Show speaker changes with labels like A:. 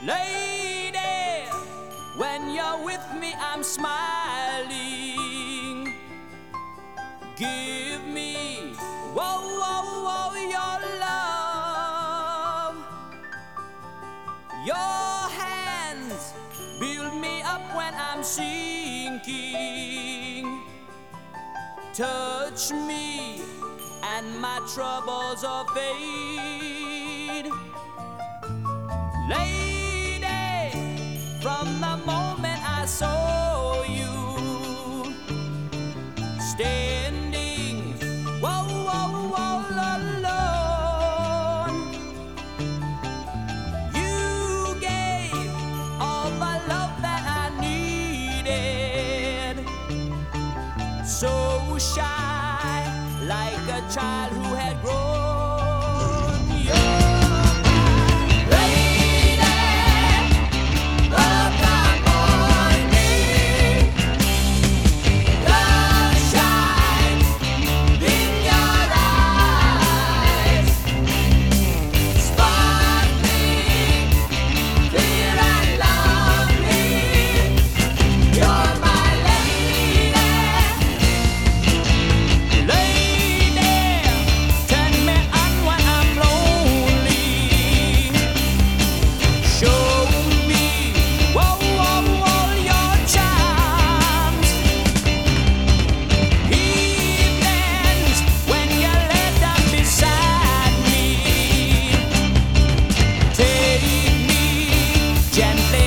A: Lady, when you're with me, I'm smiling. Give me, whoa, whoa, whoa, your love. Your hands build me up when I'm sinking. Touch me and my troubles will fade. Lady, from the moment I saw you standing, whoa, whoa, whoa, alone, you gave all the love that I needed. So shy, like a child who had grown. Gently